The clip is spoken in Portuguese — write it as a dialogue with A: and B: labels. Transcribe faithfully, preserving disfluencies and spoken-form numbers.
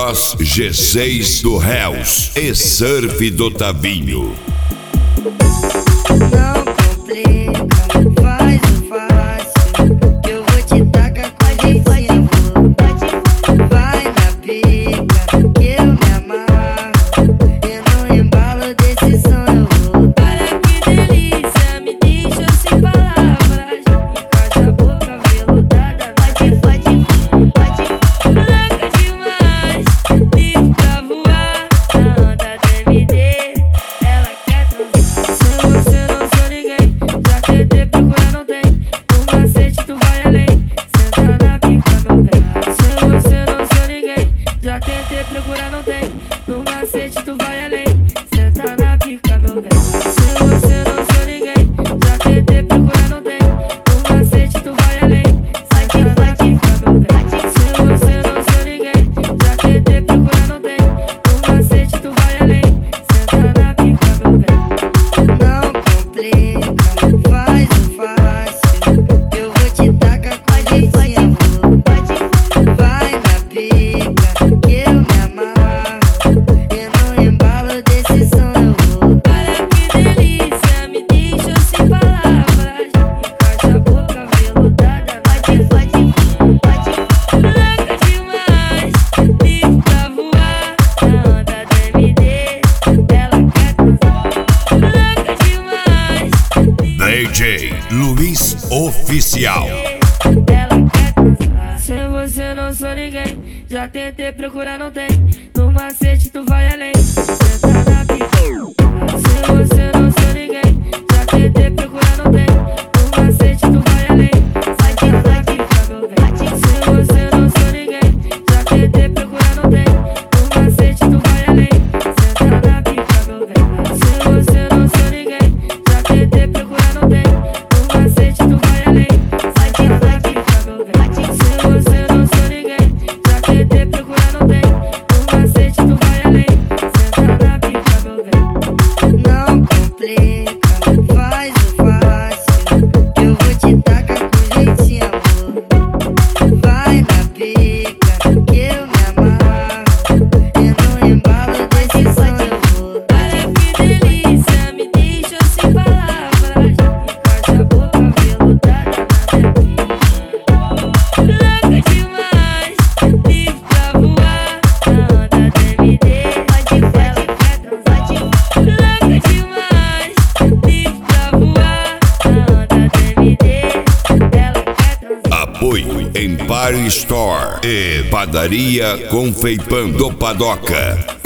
A: Cross G seis do Hells e Surf do Tavinho.
B: Não complica, faz o fácil, que eu vou te tacar com a jeitinho. Vai na pica, que eu me amarro, e no embalo desse som eu vou. Olha que delícia, me deixa sem palavras, encaixa a boca veludada, pode, pode, pode. Louca demais, livre pra voar, na onda D M D, ela quer transar. Se você não sou ninguém, já tentei procurar, não tem. No macete tu vai além, senta na pica meu bem. Se você não sou ninguém, já tentei procurar, não tem. No macete tu vai além, senta na pica meu bem. Se você não sou ninguém, já tentei procurar, não tem. No macete tu vai além, senta na pica meu bem. Se você não sou ninguém, já tentei procurar, não tem. No macete tu vai além, senta na pica meu bem. Não complica, faz o fácil, que eu vou te tacar com a jeitinho. Vai na pica, que eu me amarro, e no embalo desse som eu vou. Olha que delícia, me deixa sem palavras, encaixa a boca veludada, pode, pode, pode. Louca demais, livre pra voar, na onda D M D, ela quer transar. Louca demais,
A: D J Luiz Oficial.
B: ela quer transar. Se você não sou ninguém, já tentei procurar, não tem. No macete tu vai além, senta na pica. Se você não sou ninguém, já tentei procurar, não tem. No macete tu vai além, senta na pica meu bem. Se você não sou ninguém, já tentei procurar, não tem. No macete tu vai além, senta na pica meu bem. Se você não sou ninguém, já tentei procurar, não tem. No macete tu vai além, senta na pica meu bem. Se você não sou ninguém, já tentei procurar, não tem. No macete tu vai além, senta na pica meu bem. Não complica, faz o fácil, que eu vou te tacar com jeitinho. Vai na pica, que eu me amarro, e no embalo desse som eu vou. Olha que delícia, me deixa sem palavras, encaixa a boca veludada na minha pica. Louca demais, livre pra voar, na onda D M D, pode, ela quer transar. Louca demais, livre pra voar, na onda D M D, ela quer transar.
A: Apoio Empire Store e Padaria Confeipando Padoca.